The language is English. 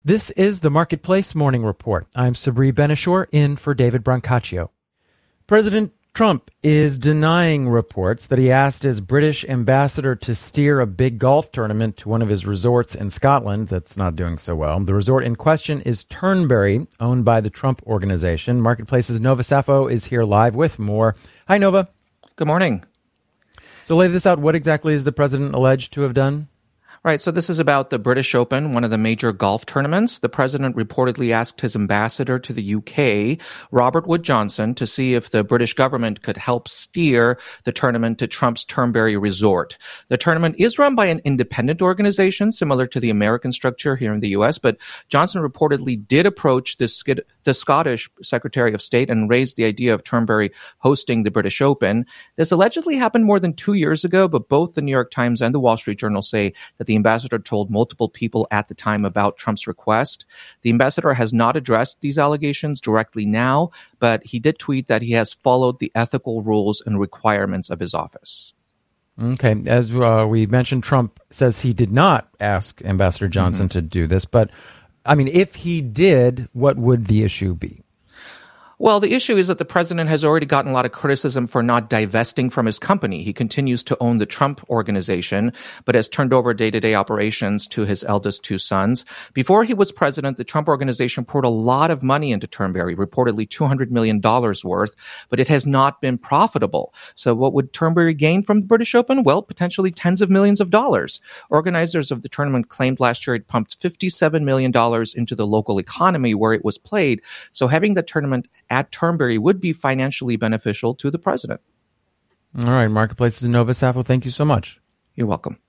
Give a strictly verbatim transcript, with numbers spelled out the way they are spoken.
This is the Marketplace Morning Report. I'm Sabri Benishore, in for David Brancaccio. President Trump is denying reports that he asked his British ambassador to steer a big golf tournament to one of his resorts in Scotland that's not doing so well. The resort in question is Turnberry, owned by the Trump Organization. Marketplace's Nova Safo is here live with more. Hi, Nova. Good morning. So lay this out. What exactly is the president alleged to have done? Right, so this is about the British Open, one of the major golf tournaments. The president reportedly asked his ambassador to the U K, Robert Wood Johnson, to see if the British government could help steer the tournament to Trump's Turnberry Resort. The tournament is run by an independent organization, similar to the American structure here in the U S, but Johnson reportedly did approach this, the Scottish Secretary of State and raised the idea of Turnberry hosting the British Open. This allegedly happened more than two years ago, but both the New York Times and the Wall Street Journal say that the ambassador told multiple people at the time about Trump's request. The ambassador has not addressed these allegations directly now, but he did tweet that he has followed the ethical rules and requirements of his office. Okay. As uh, we mentioned, Trump says he did not ask Ambassador Johnson mm-hmm. to do this. But, I mean, if he did, what would the issue be? Well, the issue is that the president has already gotten a lot of criticism for not divesting from his company. He continues to own the Trump Organization, but has turned over day-to-day operations to his eldest two sons. Before he was president, the Trump Organization poured a lot of money into Turnberry, reportedly two hundred million dollars worth, but it has not been profitable. So what would Turnberry gain from the British Open? Well, potentially tens of millions of dollars. Organizers of the tournament claimed last year it pumped fifty-seven million dollars into the local economy where it was played. So having the tournament at Turnberry would be financially beneficial to the president. All right, Marketplace's Nova Safo, thank you so much. You're welcome.